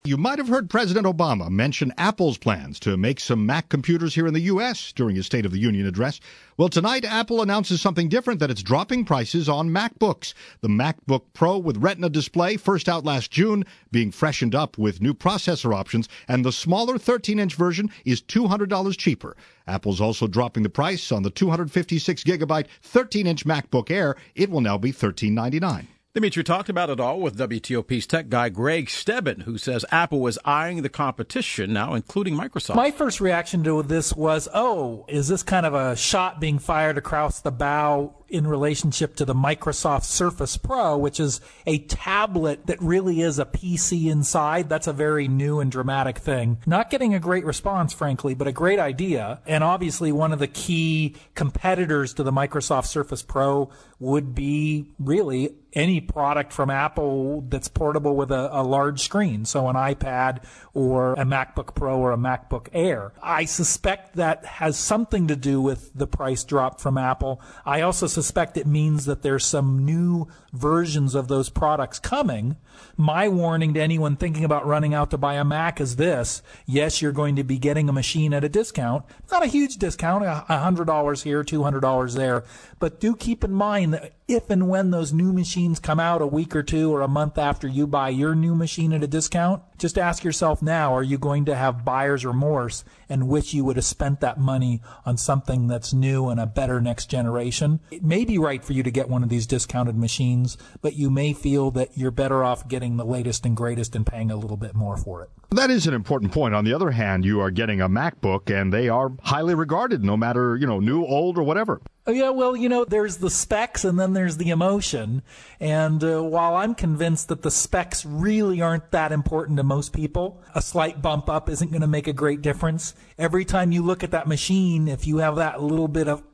You might have heard President Obama mention Apple's plans to make some Mac computers here in the U.S. during his State of the Union address. Well, tonight, Apple announces something different, that it's dropping prices on MacBooks. The MacBook Pro with Retina display, first out last June, being freshened up with new processor options, and the smaller 13-inch version is $200 cheaper. Apple's also dropping the price on the 256-gigabyte 13-inch MacBook Air. It will now be $13.99. Dimitri talked about it all with WTOP's tech guy Greg Stebbin, who says Apple was eyeing the competition now, including Microsoft. My first reaction to this was, is this kind of a shot being fired across the bow in relationship to the Microsoft Surface Pro, which is a tablet that really is a PC inside? That's a very new and dramatic thing. Not getting a great response, frankly, but a great idea. And obviously one of the key competitors to the Microsoft Surface Pro would be really any product from Apple that's portable with a large screen, so an iPad or a MacBook Pro or a MacBook Air. I suspect that has something to do with the price drop from Apple. I also suspect it means that there's some new versions of those products coming. My warning to anyone thinking about running out to buy a Mac is this: yes, you're going to be getting a machine at a discount, not a huge discount, $100 here, $200 there, but do keep in mind that if and when those new machines come out a week or two or a month after you buy your new machine at a discount, just ask yourself now, are you going to have buyer's remorse and wish you would have spent that money on something that's new and a better next generation? It may be right for you to get one of these discounted machines, but you may feel that you're better off getting the latest and greatest and paying a little bit more for it. That is an important point. On the other hand, you are getting a MacBook, and they are highly regarded, no matter, new, old, or whatever. Oh, yeah, well, there's the specs and then there's the emotion. And while I'm convinced that the specs really aren't that important to most people, a slight bump up isn't going to make a great difference. Every time you look at that machine, if you have that little bit of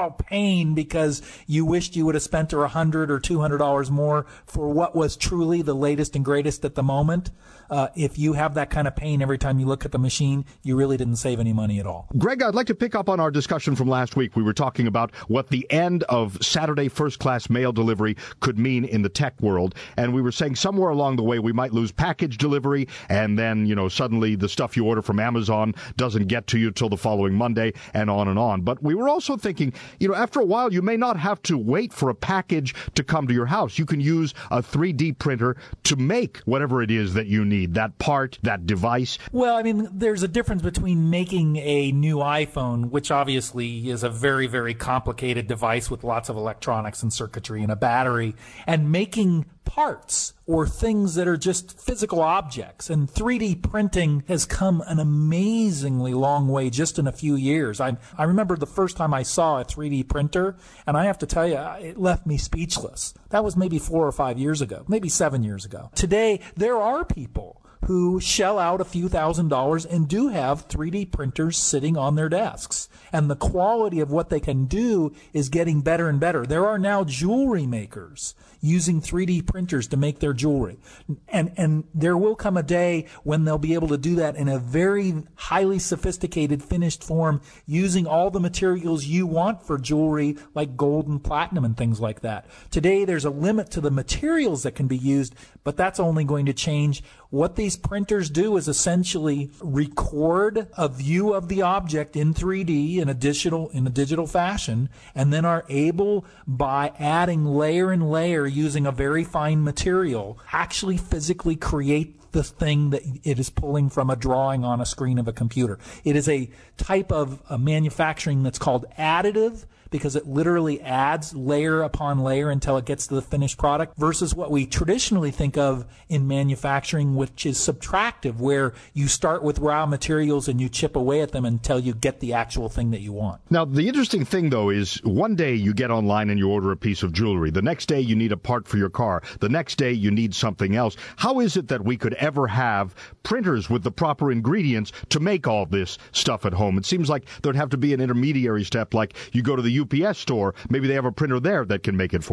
pain because you wished you would have spent $100 or $200 more for what was truly the latest and greatest at the moment, if you have that kind of pain every time you look at the machine, you really didn't save any money at all. Greg, I'd like to pick up on our discussion from last week. We were talking about what the end of Saturday first-class mail delivery could mean in the tech world, and we were saying somewhere along the way we might lose package delivery, and then, suddenly the stuff you order from Amazon doesn't get to you till the following Monday, and on and on. But we were also thinking, after a while, you may not have to wait for a package to come to your house. You can use a 3D printer to make whatever it is that you need, that part, that device. Well, there's a difference between making a new iPhone, which obviously is a very, very complicated device with lots of electronics and circuitry and a battery, and making parts or things that are just physical objects. And 3D printing has come an amazingly long way just in a few years. I remember the first time I saw a 3D printer, and I have to tell you, it left me speechless. That was maybe 4 or 5 years ago, maybe 7 years ago. Today, there are people who shell out a few $1,000s and do have 3D printers sitting on their desks. And the quality of what they can do is getting better and better. There are now jewelry makers using 3D printers to make their jewelry. And there will come a day when they'll be able to do that in a very highly sophisticated finished form using all the materials you want for jewelry, like gold and platinum and things like that. Today, there's a limit to the materials that can be used, but that's only going to change. What these printers do is essentially record a view of the object in 3D in a digital fashion, and then are able, by adding layer and layer using a very fine material, actually physically create the thing that it is pulling from a drawing on a screen of a computer. It is a type of manufacturing that's called additive, because it literally adds layer upon layer until it gets to the finished product, versus what we traditionally think of in manufacturing, which is subtractive, where you start with raw materials and you chip away at them until you get the actual thing that you want. Now, the interesting thing, though, is one day you get online and you order a piece of jewelry. The next day you need a part for your car. The next day you need something else. How is it that we could ever have printers with the proper ingredients to make all this stuff at home? It seems like there'd have to be an intermediary step, like you go to the UPS store, maybe they have a printer there that can make it for you.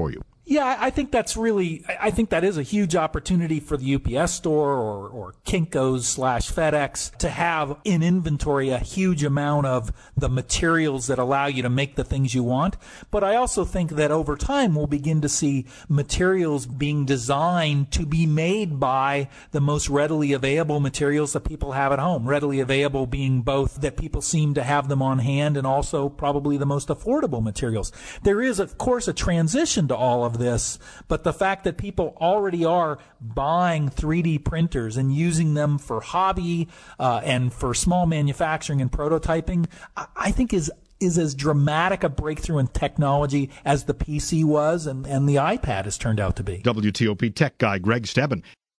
Yeah, I think that is a huge opportunity for the UPS store or Kinko's / FedEx to have in inventory a huge amount of the materials that allow you to make the things you want. But I also think that over time we'll begin to see materials being designed to be made by the most readily available materials that people have at home. Readily available being both that people seem to have them on hand and also probably the most affordable materials. There is, of course, a transition to all of this, but the fact that people already are buying 3D printers and using them for hobby and for small manufacturing and prototyping, I think is as dramatic a breakthrough in technology as the PC was and the iPad has turned out to be. WTOP tech guy Greg Stebben.